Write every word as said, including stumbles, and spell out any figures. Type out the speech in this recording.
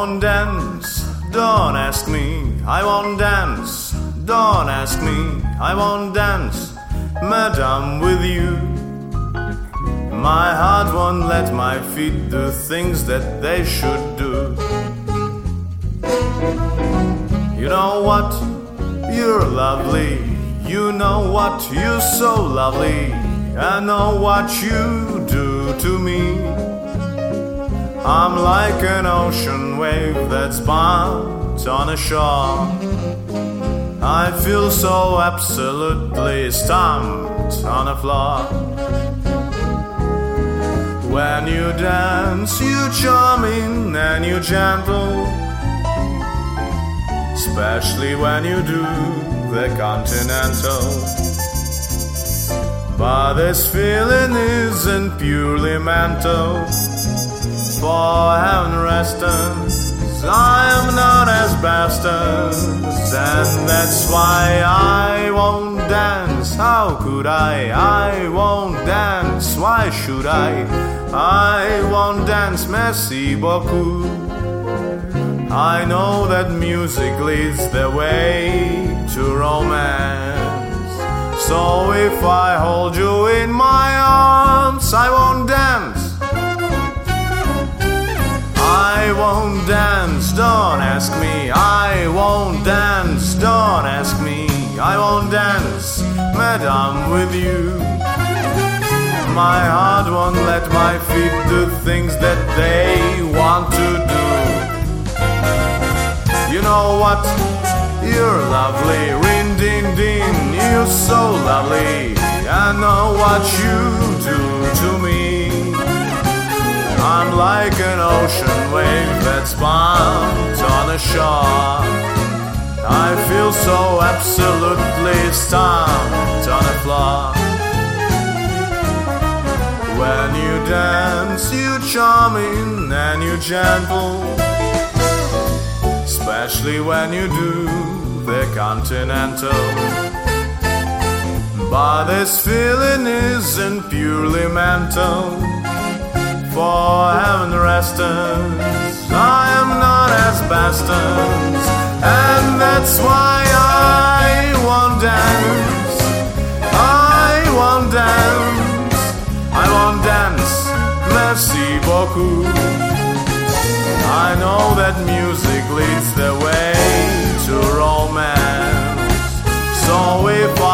won't dance, don't ask me. I won't dance, don't ask me. I won't dance, madam, with you. My heart won't let my feet do things that they should do. You know what? You're lovely. You know what? You're so lovely. I know what you do to me. I'm like an ocean wave that's bound on a shore. I feel so absolutely stamped on the floor. When you dance, you charming and you gentle, especially when you do the continental. But this feeling isn't purely mental. For heaven rest us, I am not as bastards, and that's why I won't dance. How could I? I won't dance. Why should I? I won't dance. Merci beaucoup. I know that music leads the way to romance. So if I hold you in my arms, I won't dance. I won't dance, don't ask me. I won't dance, don't ask me. I won't dance, madam, with you. My heart won't let my feet do things that they want to do. You know what? You're lovely, rin din din. You're so lovely. I know what you do to me. I'm like an ocean wave that's bound on a shore. I feel so absolutely stamped on the floor. When you dance, you're charming and you're gentle, especially when you do the continental. But this feeling isn't purely mental. For heaven rest us, I am not as bastards, and that's why I won't dance. I won't dance. I won't dance. Merci beaucoup. I know that music leads the way to romance. So if